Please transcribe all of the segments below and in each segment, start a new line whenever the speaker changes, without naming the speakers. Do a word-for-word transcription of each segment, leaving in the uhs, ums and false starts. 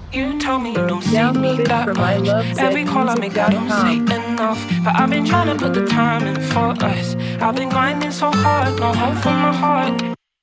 You tell me you don't see me that much. Every call I make, I don't say enough. But I've been trying to put the time in for us. I've been grinding so hard, no hope from my heart.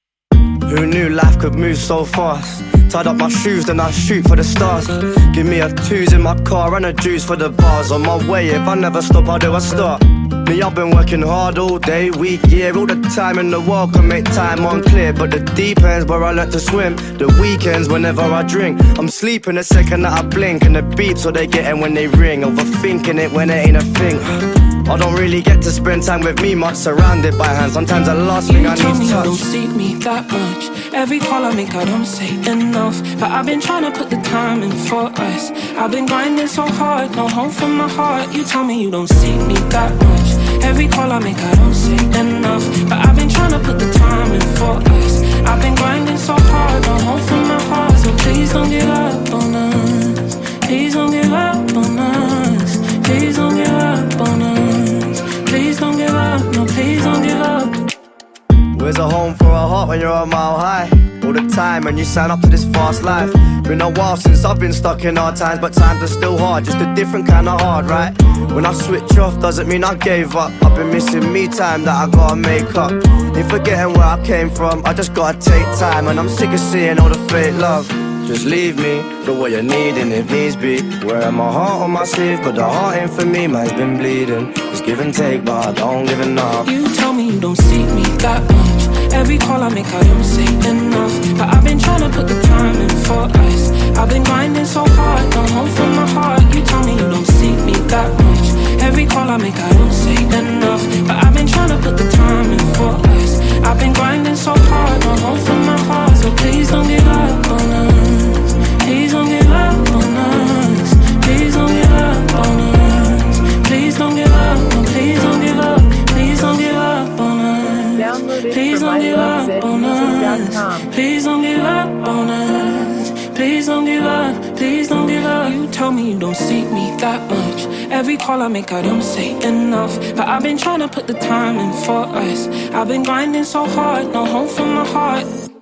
Who knew life could move so fast? Tied up my shoes, then I shoot for the stars. Give me a twos in my car and a juice for the bars. On my way, if I never stop, how do I start? Me, I've been working hard all day, week, year. All the time in the world can make time unclear. But the deep end's where I learnt to swim. The weekends, whenever I drink, I'm sleeping the second that I blink. And the beeps, so they getting when they ring. Overthinking it when it ain't a thing. I don't really get to spend time with me much, surrounded by hands. Sometimes the last thing I need is touch.
You tell me you don't see me that much. Every call I make, I don't say enough. But I've been trying to put the time in for us. I've been grinding so hard, no hope from my heart. You tell me you don't see me that much. Every call I make, I don't say enough. But I've been trying to put the time in for us. I've been grinding so hard, no hope from my heart. So please don't give up on us. Please don't give up on us. Please don't give up on us. Please don't give up, no, please don't give up.
Where's a home for a heart when you're a mile high? All the time and you sign up to this fast life. Been a while since I've been stuck in hard times, but times are still hard, just a different kind of hard, right? When I switch off doesn't mean I gave up. I've been missing me time that I gotta make up. Ain't forgetting where I came from, I just gotta take time. And I'm sick of seeing all the fake love. Just leave me, the way you need and if needs be. Wearing my heart on my sleeve, but the heart ain't for me, mine's been bleeding. It's give and take, but I don't give enough.
You tell me you don't see me that much. Every call I make, I don't say enough. But I've been trying to put the time in for us. I've been grinding so hard, no hope from my heart. You tell me you don't see me that much. Every call I make, I don't say enough. But I've been trying to put the time in for us. I've been grinding so hard, no hope from my heart. So please don't give up on us. Please don't give up on us. Please don't give up on us. Please don't give up, no, please don't give up. Please don't give up on us. Please don't give up on us. Please don't give up on us. Please don't give up, please don't give up. You tell me you don't see me that much. Every call I make, I don't say enough. But I've been trying to put the time in for us. I've been grinding so hard, no hope from my heart.